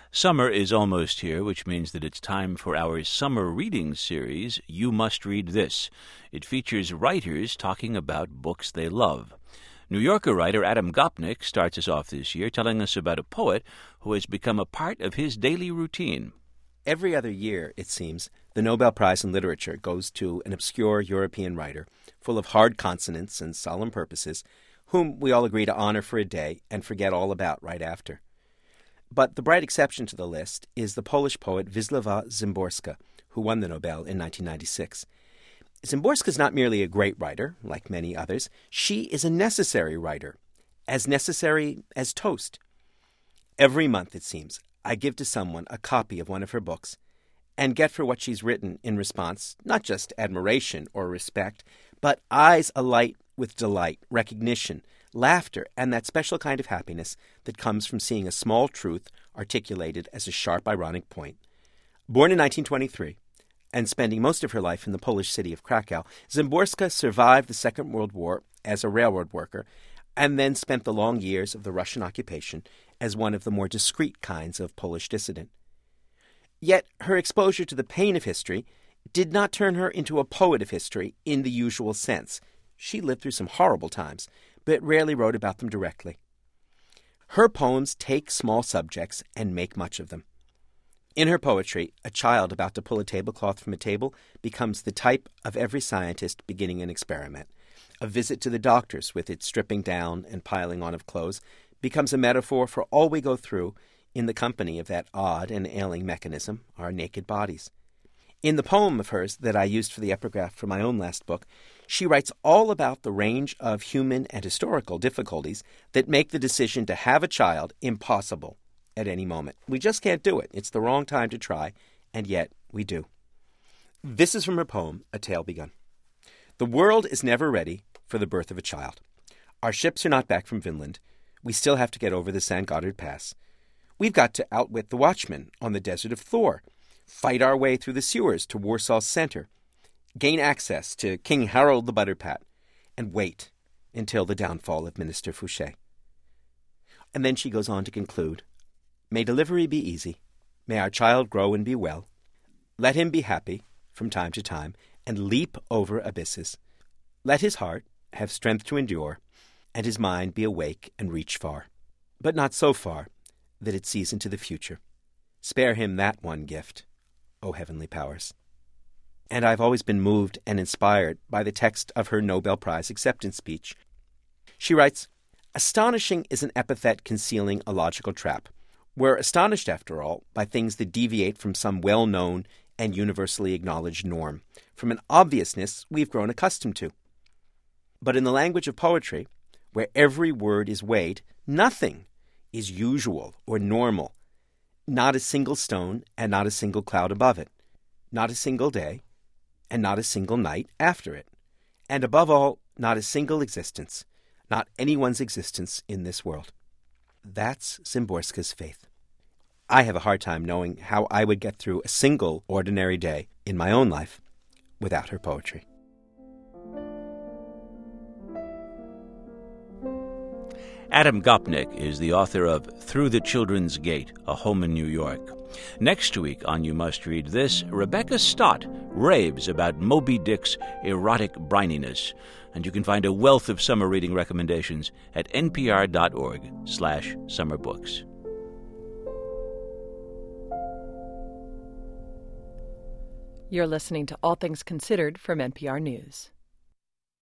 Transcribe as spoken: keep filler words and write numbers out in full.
Summer is almost here, which means that it's time for our summer reading series, You Must Read This. It features writers talking about books they love. New Yorker writer Adam Gopnik starts us off this year telling us about a poet who has become a part of his daily routine. Every other year, it seems, the Nobel Prize in Literature goes to an obscure European writer, full of hard consonants and solemn purposes, whom we all agree to honor for a day and forget all about right after. But the bright exception to the list is the Polish poet Wisława Szymborska, who won the Nobel in nineteen ninety-six. Szymborska is not merely a great writer, like many others. She is a necessary writer, as necessary as toast. Every month, it seems, I give to someone a copy of one of her books and get for what she's written in response not just admiration or respect, but eyes alight with delight, recognition, laughter, and that special kind of happiness that comes from seeing a small truth articulated as a sharp, ironic point. Born in nineteen twenty-three and spending most of her life in the Polish city of Krakow, Szymborska survived the Second World War as a railroad worker and then spent the long years of the Russian occupation as one of the more discreet kinds of Polish dissident. Yet her exposure to the pain of history did not turn her into a poet of history in the usual sense. She lived through some horrible times, but rarely wrote about them directly. Her poems take small subjects and make much of them. In her poetry, a child about to pull a tablecloth from a table becomes the type of every scientist beginning an experiment. A visit to the doctors, with its stripping down and piling on of clothes, becomes a metaphor for all we go through in the company of that odd and ailing mechanism, our naked bodies. In the poem of hers that I used for the epigraph for my own last book, she writes all about the range of human and historical difficulties that make the decision to have a child impossible at any moment. We just can't do it. It's the wrong time to try, and yet we do. This is from her poem, A Tale Begun. The world is never ready for the birth of a child. Our ships are not back from Finland. We still have to get over the San Gothard Pass. We've got to outwit the watchmen on the desert of Thor, fight our way through the sewers to Warsaw's center, gain access to King Harold the Butterpat, and wait until the downfall of Minister Fouché. And then she goes on to conclude, May delivery be easy. May our child grow and be well. Let him be happy from time to time and leap over abysses. Let his heart have strength to endure and his mind be awake and reach far, but not so far that it sees into the future. Spare him that one gift, O heavenly powers. And I've always been moved and inspired by the text of her Nobel Prize acceptance speech. She writes, Astonishing is an epithet concealing a logical trap. We're astonished, after all, by things that deviate from some well-known and universally acknowledged norm, from an obviousness we've grown accustomed to. But in the language of poetry, where every word is weighed, nothing is usual or normal. Not a single stone and not a single cloud above it. Not a single day and not a single night after it. And above all, not a single existence. Not anyone's existence in this world. That's Szymborska's faith. I have a hard time knowing how I would get through a single ordinary day in my own life without her poetry. Adam Gopnik is the author of Through the Children's Gate, A Home in New York. Next week on You Must Read This, Rebecca Stott raves about Moby Dick's erotic brininess. And you can find a wealth of summer reading recommendations at npr.org slash summerbooks. You're listening to All Things Considered from N P R News.